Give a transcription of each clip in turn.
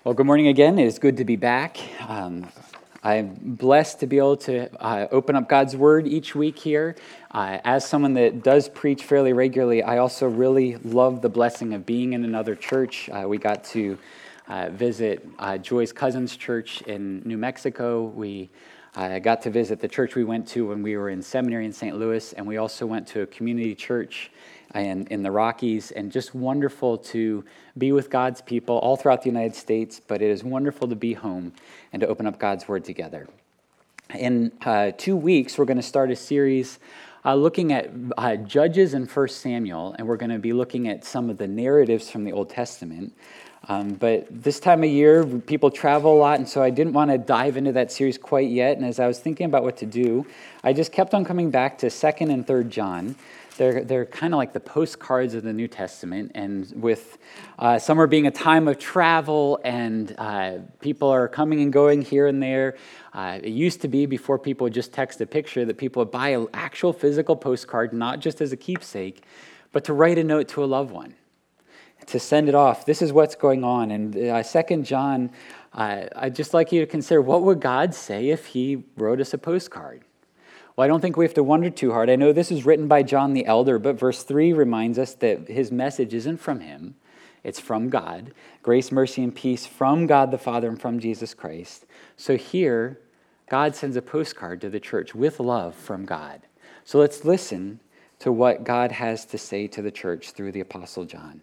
Well, good morning again. It is good to be back. I'm blessed to be able to open up God's Word each week here. As someone that does preach fairly regularly, I also really love the blessing of being in another church. We got to visit Joy's cousin's church in New Mexico. We got to visit the church we went to when we were in seminary in St. Louis, and we also went to a community church in the Rockies, and just wonderful to be with God's people all throughout the United States, but it is wonderful to be home and to open up God's Word together. In 2 weeks, we're going to start a series looking at Judges and 1 Samuel, and we're going to be looking at some of the narratives from the Old Testament. But this time of year, people travel a lot, and so I didn't want to dive into that series quite yet, and as I was thinking about what to do, I just kept on coming back to 2nd and 3rd John. They're kind of like the postcards of the New Testament, and with summer being a time of travel and people are coming and going here and there, it used to be before people would just text a picture that people would buy an actual physical postcard, not just as a keepsake, but to write a note to a loved one, to send it off. This is what's going on. And 2nd John, I'd just like you to consider, what would God say if he wrote us a postcard? Well, I don't think we have to wonder too hard. I know this is written by John the Elder, but verse 3 reminds us that his message isn't from him. It's from God. Grace, mercy, and peace from God the Father and from Jesus Christ. So here, God sends a postcard to the church with love from God. So let's listen to what God has to say to the church through the Apostle John.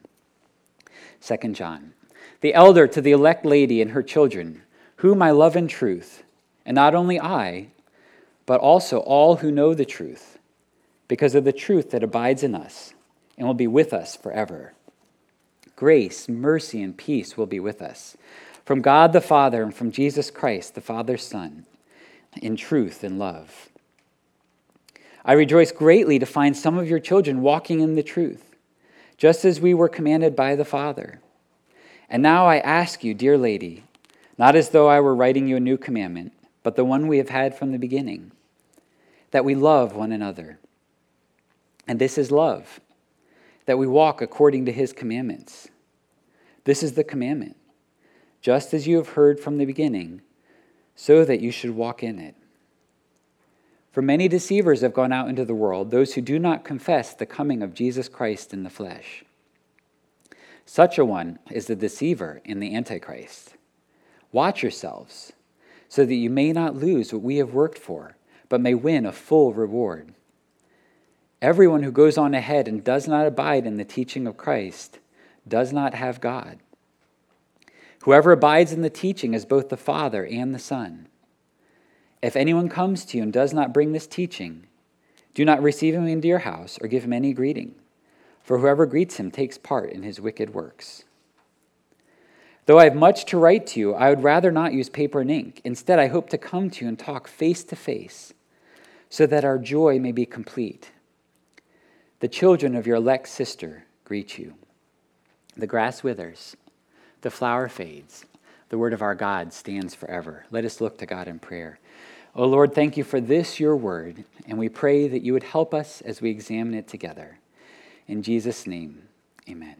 2 John. The elder to the elect lady and her children, whom I love in truth, and not only I, but also all who know the truth, because of the truth that abides in us and will be with us forever. Grace, mercy, and peace will be with us from God the Father and from Jesus Christ, the Father's Son, in truth and love. I rejoice greatly to find some of your children walking in the truth, just as we were commanded by the Father. And now I ask you, dear lady, not as though I were writing you a new commandment, but the one we have had from the beginning, that we love one another. And this is love, that we walk according to his commandments. This is the commandment, just as you have heard from the beginning, so that you should walk in it. For many deceivers have gone out into the world, those who do not confess the coming of Jesus Christ in the flesh. Such a one is the deceiver and the Antichrist. Watch yourselves, so that you may not lose what we have worked for, but may win a full reward. Everyone who goes on ahead and does not abide in the teaching of Christ does not have God. Whoever abides in the teaching is both the Father and the Son. If anyone comes to you and does not bring this teaching, do not receive him into your house or give him any greeting, for whoever greets him takes part in his wicked works. Though I have much to write to you, I would rather not use paper and ink. Instead, I hope to come to you and talk face to face, so that our joy may be complete. The children of your elect sister greet you. The grass withers, the flower fades. The word of our God stands forever. Let us look to God in prayer. O Lord, thank you for this, your word, and we pray that you would help us as we examine it together. In Jesus' name, amen.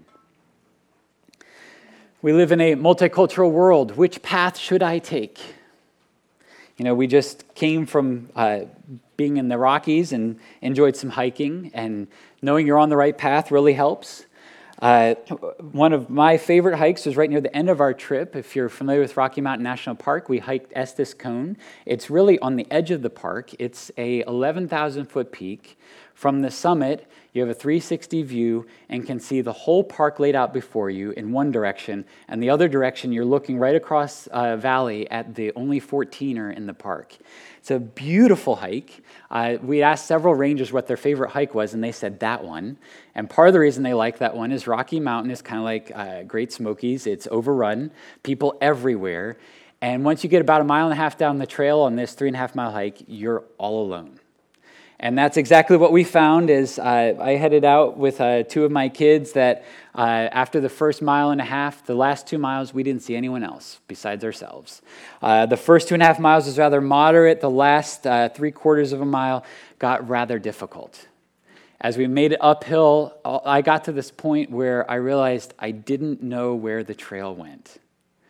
We live in a multicultural world. Which path should I take? You know, we just came from being in the Rockies and enjoyed some hiking, and knowing you're on the right path really helps. One of my favorite hikes was right near the end of our trip. If you're familiar with Rocky Mountain National Park, we hiked Estes Cone. It's really on the edge of the park. It's a 11,000-foot peak. From the summit, you have a 360 view and can see the whole park laid out before you in one direction, and the other direction you're looking right across a valley at the only 14er in the park. It's a beautiful hike. We asked several rangers what their favorite hike was, and they said that one. And part of the reason they like that one is Rocky Mountain is kind of like Great Smokies. It's overrun, people everywhere. And once you get about 1.5 miles down the trail on this 3.5-mile hike, you're all alone. And that's exactly what we found as I headed out with 2 of my kids that after the first 1.5 miles, the last 2 miles, we didn't see anyone else besides ourselves. The first 2.5 miles was rather moderate. The last 3/4 of a mile got rather difficult. As we made it uphill, I got to this point where I realized I didn't know where the trail went.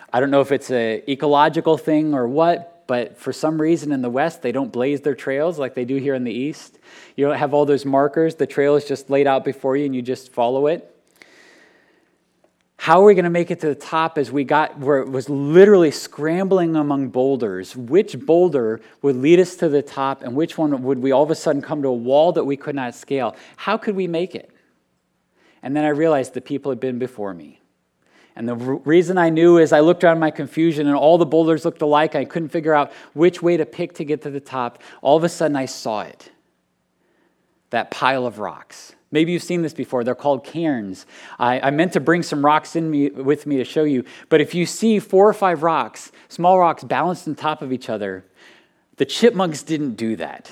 I don't know if it's an ecological thing or what, but for some reason in the West, they don't blaze their trails like they do here in the East. You don't have all those markers. The trail is just laid out before you and you just follow it. How are we going to make it to the top as we got where it was literally scrambling among boulders? Which boulder would lead us to the top and which one would we all of a sudden come to a wall that we could not scale? How could we make it? And then I realized the people had been before me. And the reason I knew is I looked around in my confusion and all the boulders looked alike. I couldn't figure out which way to pick to get to the top. All of a sudden I saw it. That pile of rocks. Maybe you've seen this before. They're called cairns. I meant to bring some rocks with me to show you. But if you see 4 or 5 rocks, small rocks balanced on top of each other, the chipmunks didn't do that.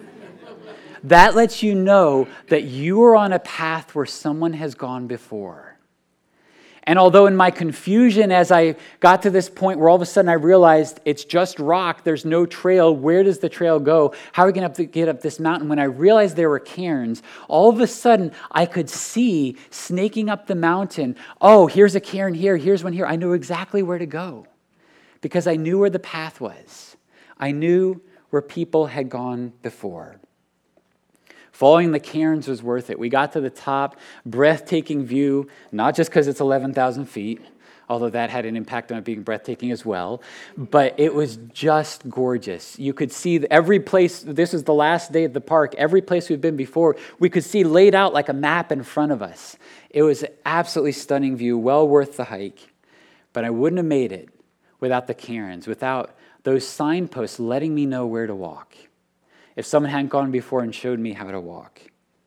That lets you know that you are on a path where someone has gone before. And although in my confusion, as I got to this point where all of a sudden I realized it's just rock, there's no trail, where does the trail go? How are we going to get up this mountain? When I realized there were cairns, all of a sudden I could see snaking up the mountain, oh, here's a cairn here, here's one here. I knew exactly where to go because I knew where the path was. I knew where people had gone before. Following the cairns was worth it. We got to the top, breathtaking view, not just because it's 11,000 feet, although that had an impact on it being breathtaking as well, but it was just gorgeous. You could see every place, this is the last day at the park, every place we've been before, we could see laid out like a map in front of us. It was an absolutely stunning view, well worth the hike, but I wouldn't have made it without the cairns, without those signposts letting me know where to walk. If someone hadn't gone before and showed me how to walk.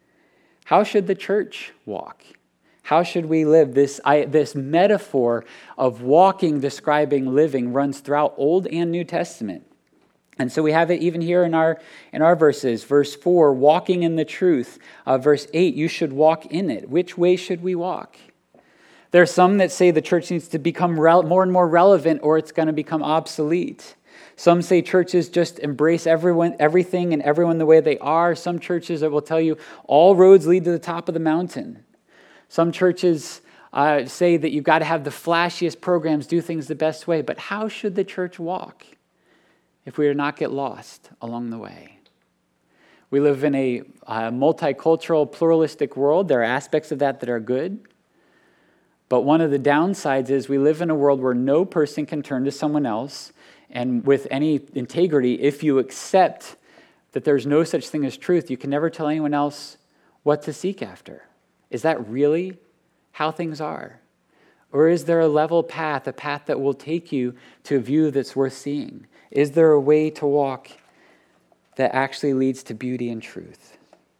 How should the church walk? How should we live? This metaphor of walking, describing living, runs throughout Old and New Testament. And so we have it even here in our verses. Verse 4, walking in the truth. Verse 8, you should walk in it. Which way should we walk? There are some that say the church needs to become more and more relevant or it's going to become obsolete. Some say churches just embrace everything and everyone the way they are. Some churches that will tell you all roads lead to the top of the mountain. Some churches say that you've got to have the flashiest programs, do things the best way. But how should the church walk if we do not get lost along the way? We live in a multicultural, pluralistic world. There are aspects of that are good. But one of the downsides is we live in a world where no person can turn to someone else and with any integrity, if you accept that there's no such thing as truth, you can never tell anyone else what to seek after. Is that really how things are? Or is there a level path, a path that will take you to a view that's worth seeing? Is there a way to walk that actually leads to beauty and truth?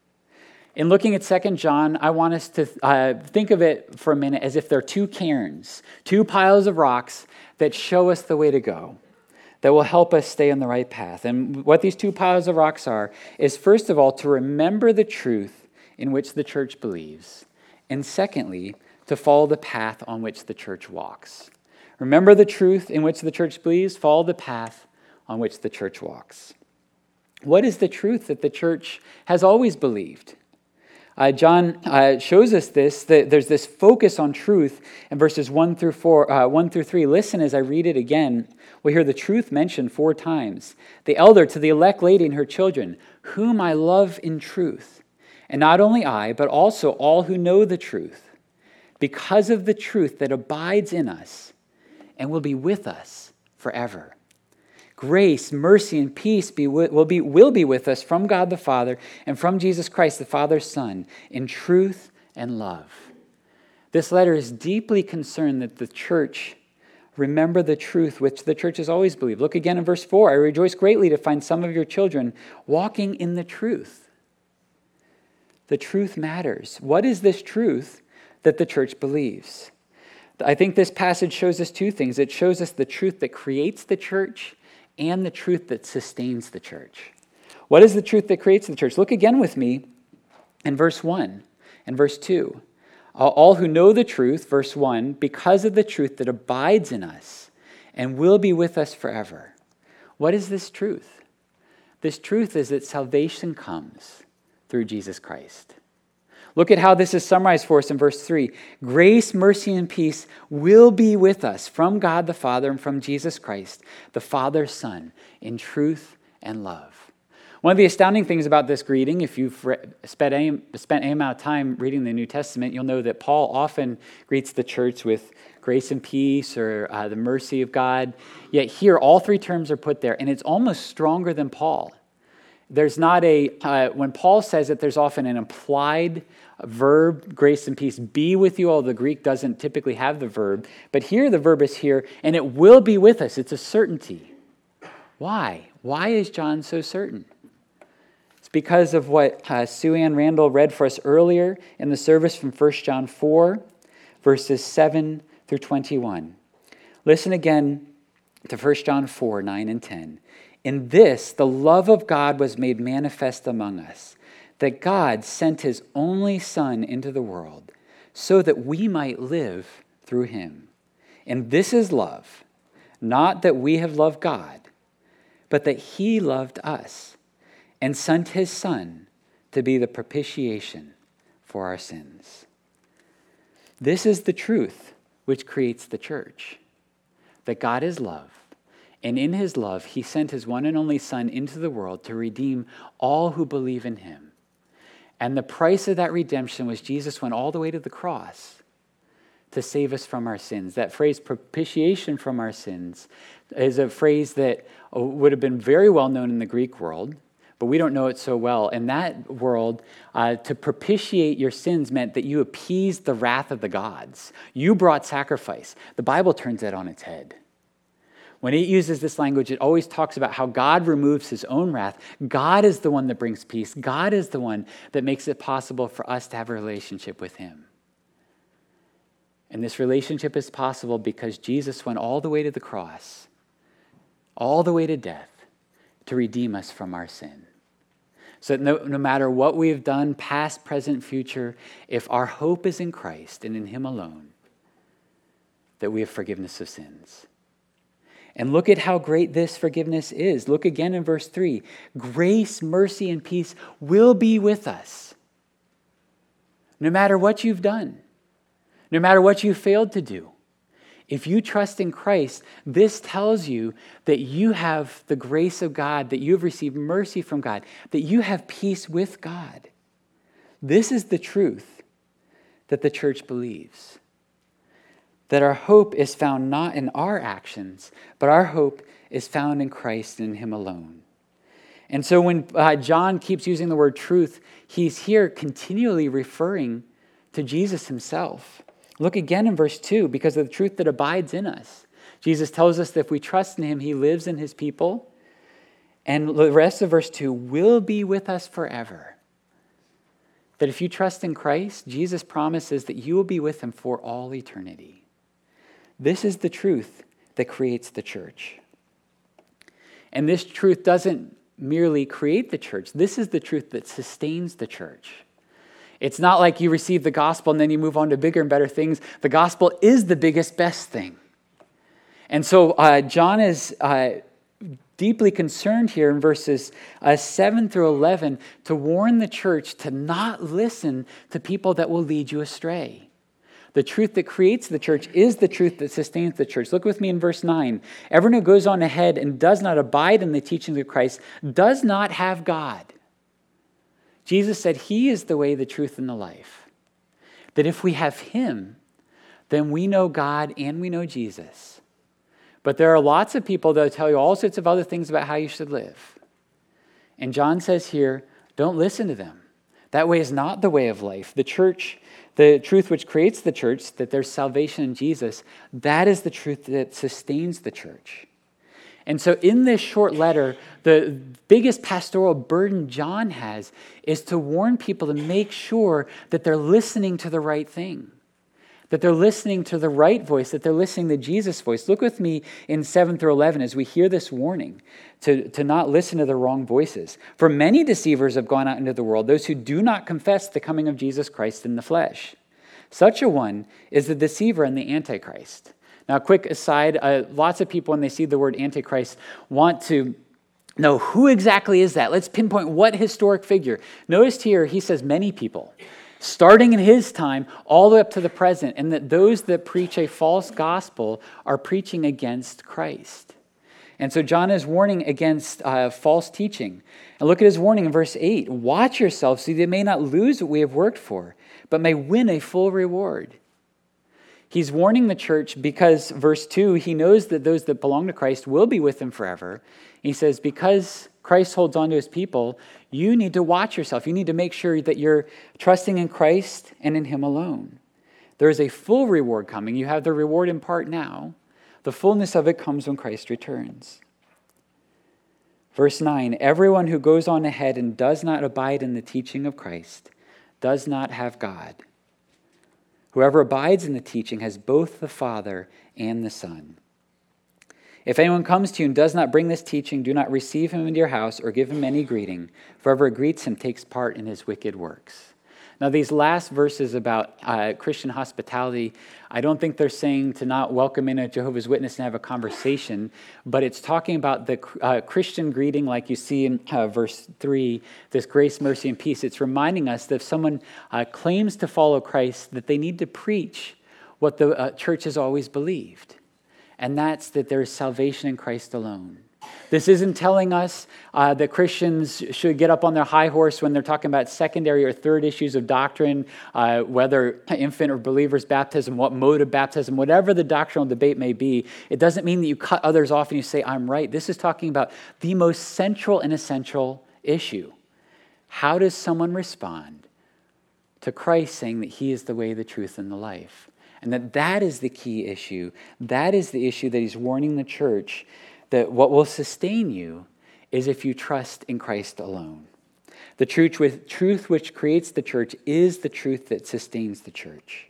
In looking at 2 John, I want us to think of it for a minute as if there are 2 cairns, 2 piles of rocks that show us the way to go, that will help us stay on the right path. And what these 2 piles of rocks are is, first of all, to remember the truth in which the church believes, and secondly, to follow the path on which the church walks. Remember the truth in which the church believes, follow the path on which the church walks. What is the truth that the church has always believed? John shows us this, that there's this focus on truth in verses 1 through 3. Listen as I read it again. We'll hear the truth mentioned 4 times. The elder to the elect lady and her children, whom I love in truth. And not only I, but also all who know the truth, because of the truth that abides in us and will be with us forever. Grace, mercy, and peace will be with us from God the Father and from Jesus Christ, the Father's Son, in truth and love. This letter is deeply concerned that the church remember the truth which the church has always believed. Look again in verse 4. I rejoice greatly to find some of your children walking in the truth. The truth matters. What is this truth that the church believes? I think this passage shows us 2 things. It shows us the truth that creates the church and the truth that sustains the church. What is the truth that creates the church? Look again with me in verse 1 and verse 2. All who know the truth, verse 1, because of the truth that abides in us and will be with us forever. What is this truth? This truth is that salvation comes through Jesus Christ. Look at how this is summarized for us in verse 3. Grace, mercy, and peace will be with us from God the Father and from Jesus Christ, the Father's Son, in truth and love. One of the astounding things about this greeting, if you've spent any amount of time reading the New Testament, you'll know that Paul often greets the church with grace and peace or the mercy of God. Yet here, all three terms are put there, and it's almost stronger than Paul. There's not when Paul says it, there's often an implied verb, grace and peace be with you, although the Greek doesn't typically have the verb. But here, the verb is here, and it will be with us. It's a certainty. Why? Why is John so certain? It's because of what Sue Ann Randall read for us earlier in the service from 1 John 4, verses 7 through 21. Listen again to 1 John 4, 9 and 10. In this, the love of God was made manifest among us, that God sent his only Son into the world so that we might live through him. And this is love, not that we have loved God, but that he loved us and sent his Son to be the propitiation for our sins. This is the truth which creates the church, that God is love, and in his love he sent his one and only Son into the world to redeem all who believe in him. And the price of that redemption was Jesus went all the way to the cross to save us from our sins. That phrase, propitiation from our sins, is a phrase that would have been very well known in the Greek world, but we don't know it so well. In that world, to propitiate your sins meant that you appeased the wrath of the gods. You brought sacrifice. The Bible turns that on its head. When it uses this language, it always talks about how God removes his own wrath. God is the one that brings peace. God is the one that makes it possible for us to have a relationship with him. And this relationship is possible because Jesus went all the way to the cross, all the way to death, to redeem us from our sin. So that no matter what we have done, past, present, future, if our hope is in Christ and in him alone, that we have forgiveness of sins. And look at how great this forgiveness is. Look again in verse 3. Grace, mercy, and peace will be with us. No matter what you've done, no matter what you failed to do. If you trust in Christ, this tells you that you have the grace of God, that you have received mercy from God, that you have peace with God. This is the truth that the church believes. That our hope is found not in our actions, but our hope is found in Christ and in him alone. And so when John keeps using the word truth, he's here continually referring to Jesus himself. Look again in verse 2, because of the truth that abides in us. Jesus tells us that if we trust in him, he lives in his people. And the rest of verse 2 will be with us forever. That if you trust in Christ, Jesus promises that you will be with him for all eternity. This is the truth that creates the church. And this truth doesn't merely create the church. This is the truth that sustains the church. It's not like you receive the gospel and then you move on to bigger and better things. The gospel is the biggest, best thing. And so John is deeply concerned here in verses 7 through 11 to warn the church to not listen to people that will lead you astray. The truth that creates the church is the truth that sustains the church. Look with me in verse 9. Everyone who goes on ahead and does not abide in the teachings of Christ does not have God. Jesus said he is the way, the truth, and the life. That if we have him, then we know God and we know Jesus. But there are lots of people that will tell you all sorts of other things about how you should live. And John says here, don't listen to them. That way is not the way of life. The church, the truth which creates the church, that there's salvation in Jesus, that is the truth that sustains the church. And so in this short letter, the biggest pastoral burden John has is to warn people to make sure that they're listening to the right thing, that they're listening to the right voice, that they're listening to Jesus' voice. Look with me in 7 through 11 as we hear this warning to not listen to the wrong voices. For many deceivers have gone out into the world, those who do not confess the coming of Jesus Christ in the flesh. Such a one is the deceiver and the Antichrist. Now, quick aside, lots of people, when they see the word Antichrist, want to know who exactly is that. Let's pinpoint what historic figure. Notice here, he says many people. starting in his time all the way up to the present, and that those that preach a false gospel are preaching against Christ. And so John is warning against false teaching. And look at his warning in verse 8. Watch yourselves so that you may not lose what we have worked for, but may win a full reward. He's warning the church because, verse 2, he knows that those that belong to Christ will be with him forever. He says, because Christ holds on to his people, you need to watch yourself. You need to make sure that you're trusting in Christ and in him alone. There is a full reward coming. You have the reward in part now. The fullness of it comes when Christ returns. Verse 9, everyone who goes on ahead and does not abide in the teaching of Christ does not have God. Whoever abides in the teaching has both the Father and the Son. If anyone comes to you and does not bring this teaching, do not receive him into your house or give him any greeting, for whoever greets him takes part in his wicked works. Now, these last verses about Christian hospitality, I don't think they're saying to not welcome in a Jehovah's Witness and have a conversation, but it's talking about the Christian greeting like you see in verse 3, this grace, mercy, and peace. It's reminding us that if someone claims to follow Christ, that they need to preach what the church has always believed, and that's that there is salvation in Christ alone. This isn't telling us that Christians should get up on their high horse when they're talking about secondary or third issues of doctrine, whether infant or believer's baptism, what mode of baptism, whatever the doctrinal debate may be. It doesn't mean that you cut others off and you say, I'm right. This is talking about the most central and essential issue. How does someone respond to Christ saying that he is the way, the truth, and the life? And that is the key issue. That is the issue that he's warning the church, that what will sustain you is if you trust in Christ alone. The truth which creates the church is the truth that sustains the church.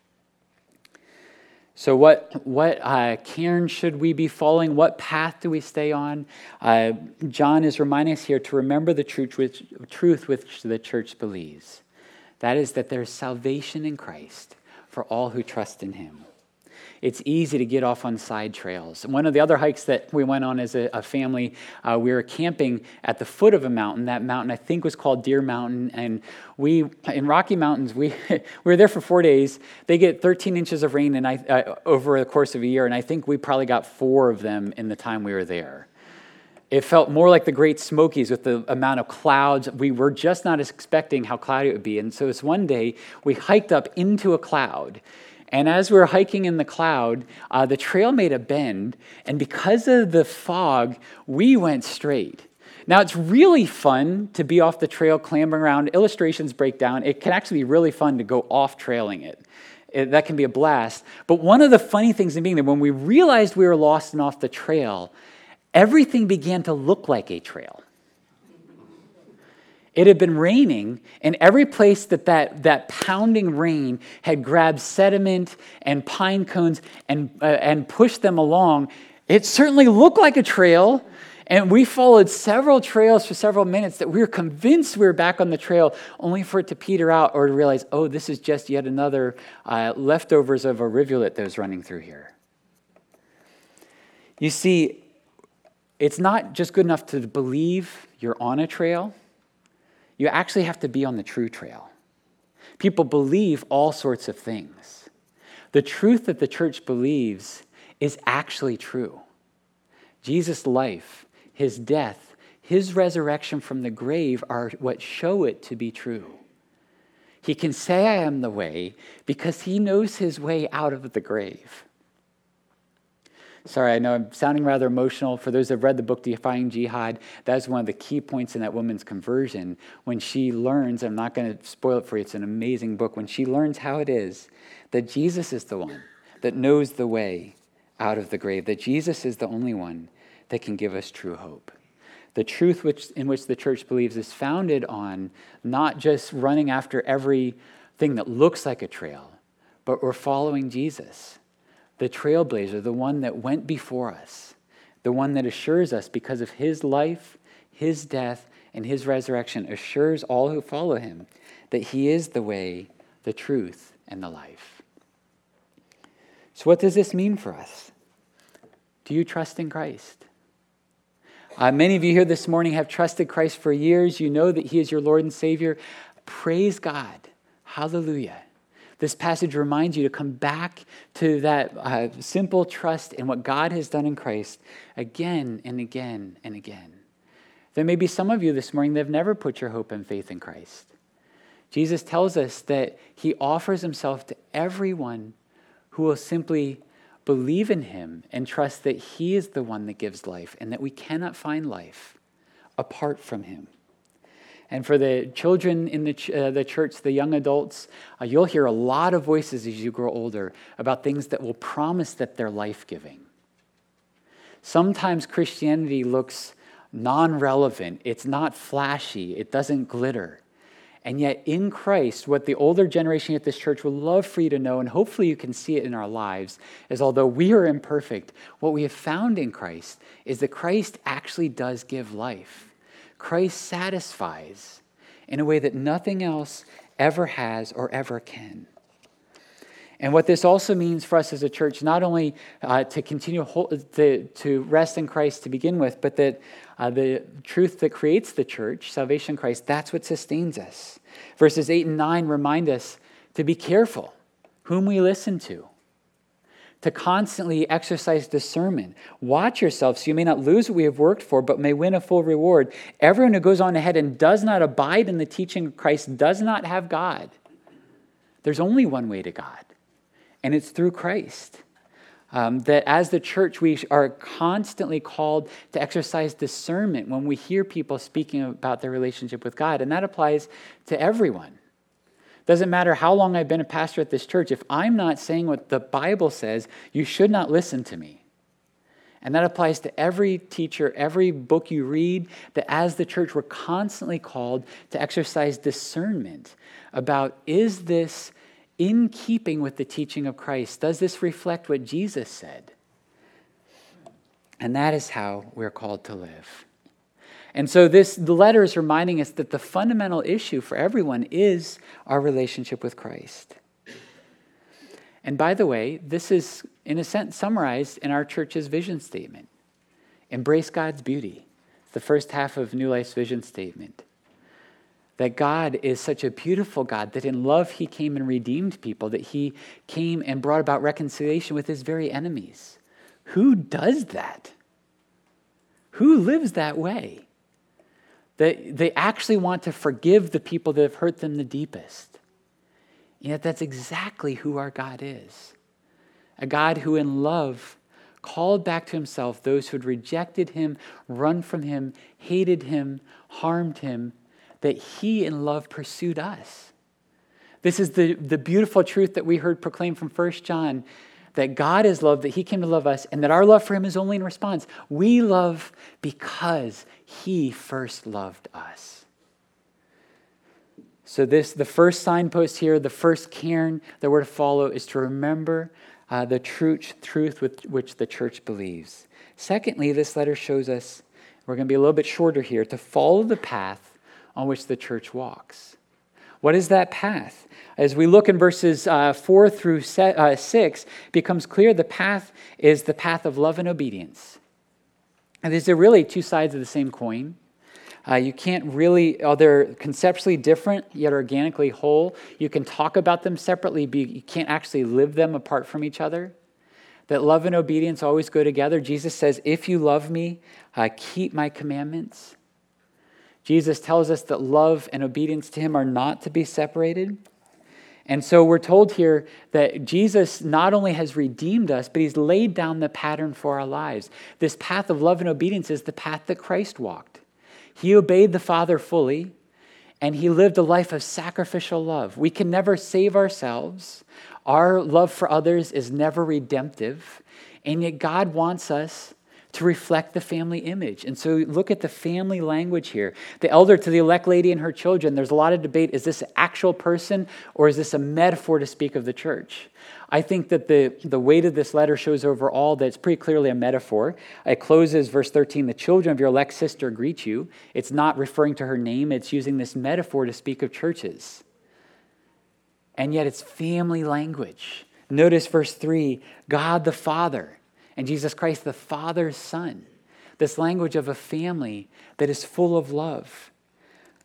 So what cairn should we be following? What path do we stay on? John is reminding us here to remember the truth which the church believes. That is that there is salvation in Christ for all who trust in him. It's easy to get off on side trails. One of the other hikes that we went on as a family, we were camping at the foot of a mountain. That mountain, I think, was called Deer Mountain. And in Rocky Mountains, we were there for 4 days. They get 13 inches of rain over the course of a year, and I think we probably got 4 of them in the time we were there. It felt more like the Great Smokies with the amount of clouds. We were just not expecting how cloudy it would be. And so this one day, we hiked up into a cloud. And as we were hiking in the cloud, the trail made a bend, and because of the fog, we went straight. Now, it's really fun to be off the trail, clambering around. Illustrations break down. It can actually be really fun to go off trailing it. That can be a blast. But one of the funny things in being there, when we realized we were lost and off the trail, everything began to look like a trail. It had been raining, and every place that pounding rain had grabbed sediment and pine cones and pushed them along, it certainly looked like a trail. And we followed several trails for several minutes that we were convinced we were back on the trail, only for it to peter out or to realize, oh, this is just yet another leftovers of a rivulet that was running through here. You see, it's not just good enough to believe you're on a trail. You actually have to be on the true trail. People believe all sorts of things. The truth that the church believes is actually true. Jesus' life, his death, his resurrection from the grave are what show it to be true. He can say, I am the way, because he knows his way out of the grave. Sorry, I know I'm sounding rather emotional. For those that have read the book, Defying Jihad, that is one of the key points in that woman's conversion. When she learns, I'm not going to spoil it for you, it's an amazing book. When she learns how it is that Jesus is the one that knows the way out of the grave, that Jesus is the only one that can give us true hope. The truth in which the church believes is founded on not just running after everything that looks like a trail, but we're following Jesus. The trailblazer, the one that went before us, the one that assures us because of his life, his death, and his resurrection, assures all who follow him that he is the way, the truth, and the life. So what does this mean for us? Do you trust in Christ? Many of you here this morning have trusted Christ for years. You know that he is your Lord and Savior. Praise God. Hallelujah. This passage reminds you to come back to that simple trust in what God has done in Christ again and again and again. There may be some of you this morning that have never put your hope and faith in Christ. Jesus tells us that he offers himself to everyone who will simply believe in him and trust that he is the one that gives life and that we cannot find life apart from him. And for the children in the church, the young adults, you'll hear a lot of voices as you grow older about things that will promise that they're life-giving. Sometimes Christianity looks non-relevant. It's not flashy. It doesn't glitter. And yet in Christ, what the older generation at this church would love for you to know, and hopefully you can see it in our lives, is although we are imperfect, what we have found in Christ is that Christ actually does give life. Christ satisfies in a way that nothing else ever has or ever can. And what this also means for us as a church, not only to continue to rest in Christ to begin with, but that the truth that creates the church, salvation in Christ, that's what sustains us. Verses 8 and 9 remind us to be careful whom we listen to constantly exercise discernment. Watch yourself so you may not lose what we have worked for, but may win a full reward. Everyone who goes on ahead and does not abide in the teaching of Christ does not have God. There's only one way to God, and it's through Christ. That as the church, we are constantly called to exercise discernment when we hear people speaking about their relationship with God, and that applies to everyone. Doesn't matter how long I've been a pastor at this church. If I'm not saying what the Bible says, you should not listen to me. And that applies to every teacher, every book you read, that as the church, we're constantly called to exercise discernment about, is this in keeping with the teaching of Christ? Does this reflect what Jesus said? And that is how we're called to live. And so the letter is reminding us that the fundamental issue for everyone is our relationship with Christ. And by the way, this is, in a sense, summarized in our church's vision statement. Embrace God's beauty. It's the first half of New Life's vision statement. That God is such a beautiful God, that in love he came and redeemed people, that he came and brought about reconciliation with his very enemies. Who does that? Who lives that way? That they actually want to forgive the people that have hurt them the deepest. And yet that's exactly who our God is. A God who in love called back to himself those who had rejected him, run from him, hated him, harmed him, that he in love pursued us. This is the beautiful truth that we heard proclaimed from 1 John, that God is love, that he came to love us, and that our love for him is only in response. We love because he first loved us. So the first signpost here, the first cairn that we're to follow is to remember the truth with which the church believes. Secondly, this letter shows us, we're going to be a little bit shorter here, to follow the path on which the church walks. What is that path? As we look in verses 4 through 6, it becomes clear the path is the path of love and obedience. And these are really two sides of the same coin. You can't really, they're conceptually different, yet organically whole. You can talk about them separately, but you can't actually live them apart from each other. That love and obedience always go together. Jesus says, if you love me, keep my commandments. Jesus tells us that love and obedience to him are not to be separated. And so we're told here that Jesus not only has redeemed us, but he's laid down the pattern for our lives. This path of love and obedience is the path that Christ walked. He obeyed the Father fully, and he lived a life of sacrificial love. We can never save ourselves. Our love for others is never redemptive, and yet God wants us to reflect the family image. And so look at the family language here. The elder to the elect lady and her children, there's a lot of debate. Is this an actual person or is this a metaphor to speak of the church? I think that the weight of this letter shows overall that it's pretty clearly a metaphor. It closes verse 13, the children of your elect sister greet you. It's not referring to her name. It's using this metaphor to speak of churches. And yet it's family language. Notice verse 3, God the Father. And Jesus Christ, the Father's Son. This language of a family that is full of love.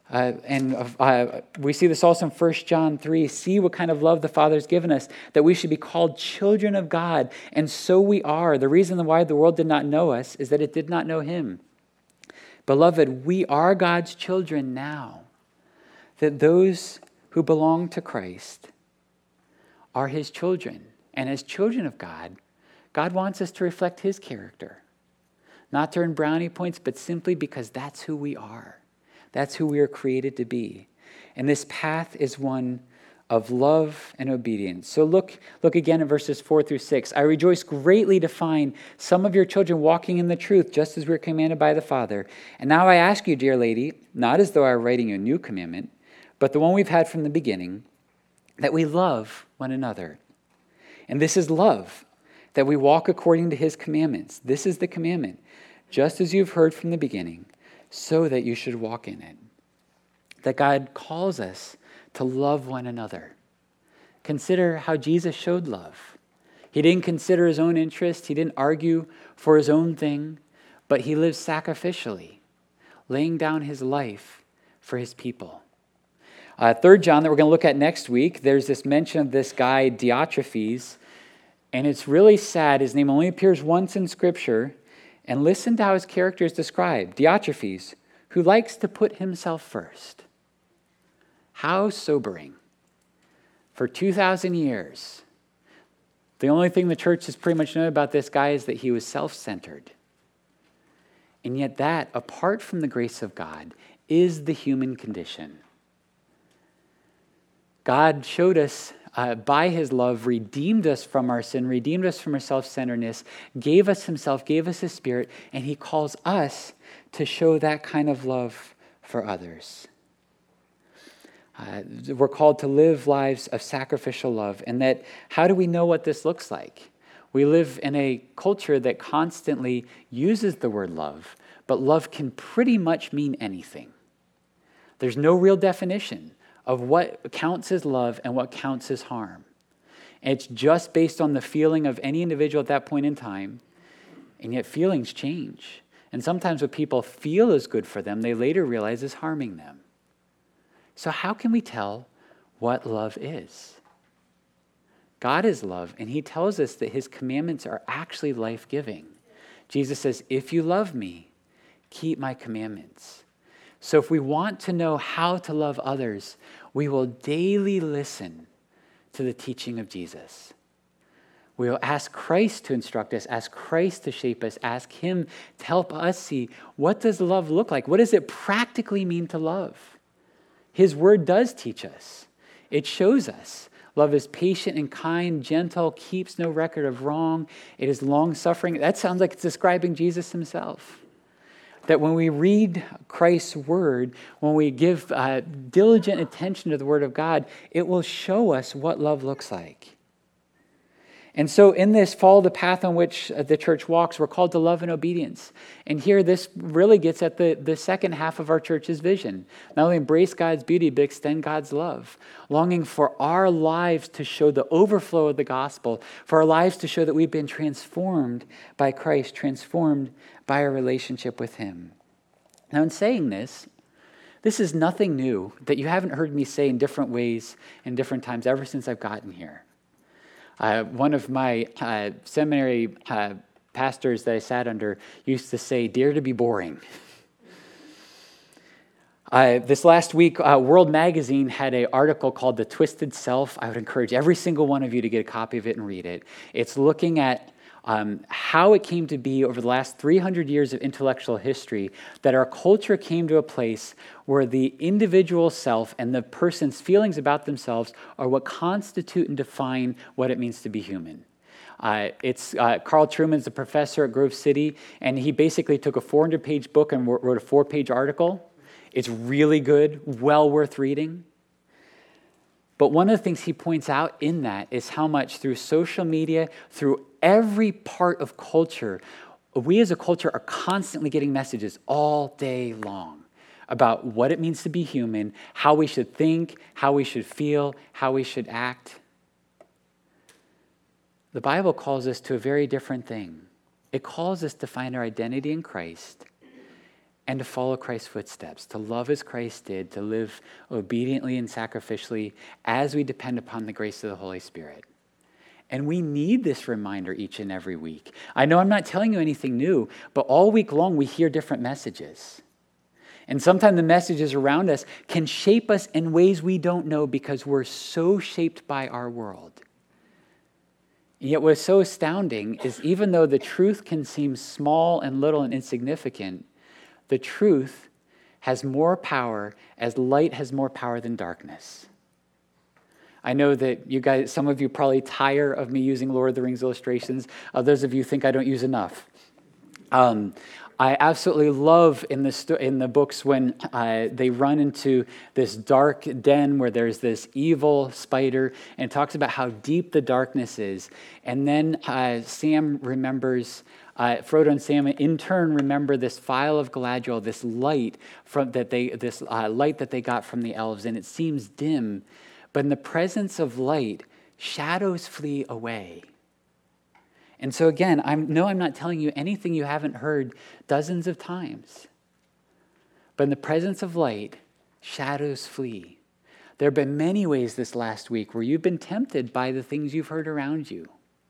We see this also in 1 John 3. See what kind of love the Father has given us, that we should be called children of God. And so we are. The reason why the world did not know us is that it did not know him. Beloved, we are God's children now. That those who belong to Christ are his children. And as children of God, God wants us to reflect his character. Not to earn brownie points, but simply because that's who we are. That's who we are created to be. And this path is one of love and obedience. So look again at verses 4 through 6. I rejoice greatly to find some of your children walking in the truth, just as we are commanded by the Father. And now I ask you, dear lady, not as though I were writing you a new commandment, but the one we've had from the beginning, that we love one another. And this is love, that we walk according to his commandments. This is the commandment, just as you've heard from the beginning, so that you should walk in it. That God calls us to love one another. Consider how Jesus showed love. He didn't consider his own interest. He didn't argue for his own thing, but he lived sacrificially, laying down his life for his people. 3 John that we're going to look at next week, there's this mention of this guy, Diotrephes, and it's really sad. His name only appears once in Scripture. And listen to how his character is described. Diotrephes, who likes to put himself first. How sobering. For 2,000 years, the only thing the church has pretty much known about this guy is that he was self-centered. And yet that, apart from the grace of God, is the human condition. God showed us by his love, redeemed us from our sin, redeemed us from our self-centeredness, gave us himself, gave us his Spirit, and he calls us to show that kind of love for others. We're called to live lives of sacrificial love, and that, how do we know what this looks like? We live in a culture that constantly uses the word love, but love can pretty much mean anything. There's no real definition of what counts as love and what counts as harm. And it's just based on the feeling of any individual at that point in time, and yet feelings change. And sometimes what people feel is good for them, they later realize is harming them. So how can we tell what love is? God is love, and he tells us that his commandments are actually life-giving. Jesus says, if you love me, keep my commandments. So if we want to know how to love others, we will daily listen to the teaching of Jesus. We will ask Christ to instruct us, ask Christ to shape us, ask him to help us see, what does love look like? What does it practically mean to love? His word does teach us. It shows us. Love is patient and kind, gentle, keeps no record of wrong. It is long-suffering. That sounds like it's describing Jesus himself. That when we read Christ's word, when we give diligent attention to the word of God, it will show us what love looks like. And so in this follow the path on which the church walks, we're called to love and obedience. And here this really gets at the second half of our church's vision. Not only embrace God's beauty, but extend God's love. Longing for our lives to show the overflow of the gospel, for our lives to show that we've been transformed by Christ, transformed by our relationship with him. Now in saying this is nothing new that you haven't heard me say in different ways in different times ever since I've gotten here. One of my seminary pastors that I sat under used to say, "Dare to be boring." This last week, World Magazine had an article called "The Twisted Self." I would encourage every single one of you to get a copy of it and read it. It's looking at how it came to be over the last 300 years of intellectual history that our culture came to a place where the individual self and the person's feelings about themselves are what constitute and define what it means to be human. Carl Trueman's a professor at Grove City, and he basically took a 400-page book and wrote a 4-page article. It's really good, well worth reading. But one of the things he points out in that is how much through social media, through every part of culture, we as a culture are constantly getting messages all day long about what it means to be human, how we should think, how we should feel, how we should act. The Bible calls us to a very different thing. It calls us to find our identity in Christ and to follow Christ's footsteps, to love as Christ did, to live obediently and sacrificially as we depend upon the grace of the Holy Spirit. And we need this reminder each and every week. I know I'm not telling you anything new, but all week long we hear different messages. And sometimes the messages around us can shape us in ways we don't know because we're so shaped by our world. And yet what's so astounding is even though the truth can seem small and little and insignificant, the truth has more power as light has more power than darkness. I know that you guys, some of you probably tire of me using Lord of the Rings illustrations. Others of you think I don't use enough. I absolutely love in the books when they run into this dark den where there's this evil spider, and it talks about how deep the darkness is. And then Sam remembers, Frodo and Sam in turn remember this vial of Galadriel, this light that they got from the elves, and it seems dim, but in the presence of light, shadows flee away. And so again, I'm not telling you anything you haven't heard dozens of times. But in the presence of light, shadows flee. There have been many ways this last week where you've been tempted by the things you've heard around you.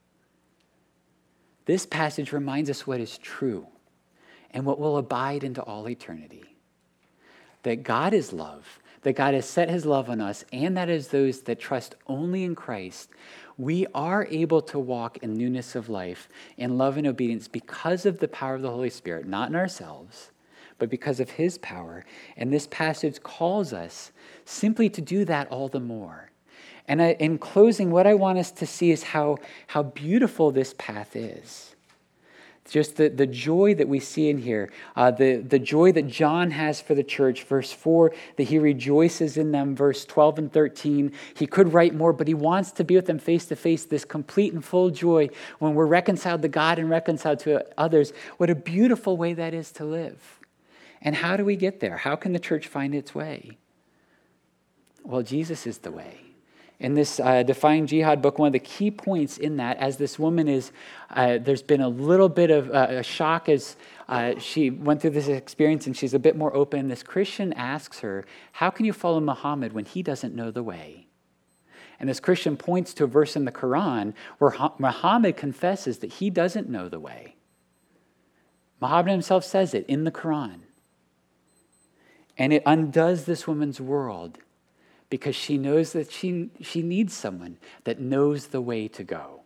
This passage reminds us what is true and what will abide into all eternity. That God is love, that God has set his love on us, and that as those that trust only in Christ, we are able to walk in newness of life, in love and obedience because of the power of the Holy Spirit, not in ourselves, but because of his power. And this passage calls us simply to do that all the more. And in closing, what I want us to see is how beautiful this path is. Just the joy that we see in here, the joy that John has for the church, verse 4, that he rejoices in them, verse 12 and 13. He could write more, but he wants to be with them face to face, this complete and full joy when we're reconciled to God and reconciled to others. What a beautiful way that is to live. And how do we get there? How can the church find its way? Well, Jesus is the way. In this Defying Jihad book, one of the key points in that, as this woman is, there's been a little bit of a shock as she went through this experience and she's a bit more open. This Christian asks her, how can you follow Muhammad when he doesn't know the way? And this Christian points to a verse in the Quran where Muhammad confesses that he doesn't know the way. Muhammad himself says it in the Quran. And it undoes this woman's world, because she knows that she needs someone that knows the way to go.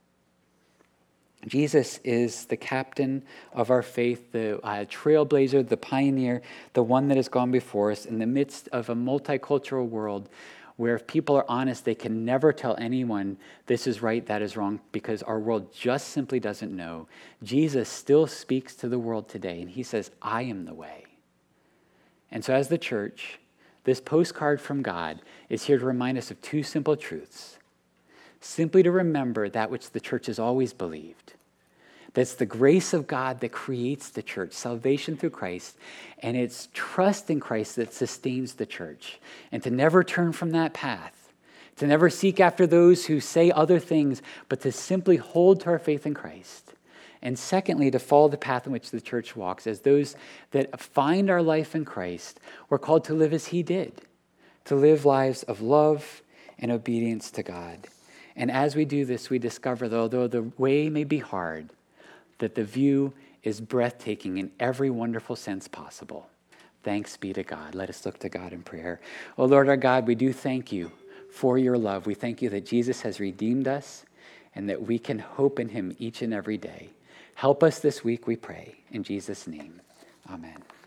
Jesus is the captain of our faith, the trailblazer, the pioneer, the one that has gone before us in the midst of a multicultural world where if people are honest, they can never tell anyone this is right, that is wrong, because our world just simply doesn't know. Jesus still speaks to the world today, and he says, I am the way. And so as the church, this postcard from God is here to remind us of two simple truths. Simply to remember that which the church has always believed. That's the grace of God that creates the church, salvation through Christ, and it's trust in Christ that sustains the church. And to never turn from that path, to never seek after those who say other things, but to simply hold to our faith in Christ. And secondly, to follow the path in which the church walks. As those that find our life in Christ, we're called to live as he did, to live lives of love and obedience to God. And as we do this, we discover that although the way may be hard, that the view is breathtaking in every wonderful sense possible. Thanks be to God. Let us look to God in prayer. Oh Lord our God, we do thank you for your love. We thank you that Jesus has redeemed us and that we can hope in him each and every day. Help us this week, we pray. In Jesus' name, amen.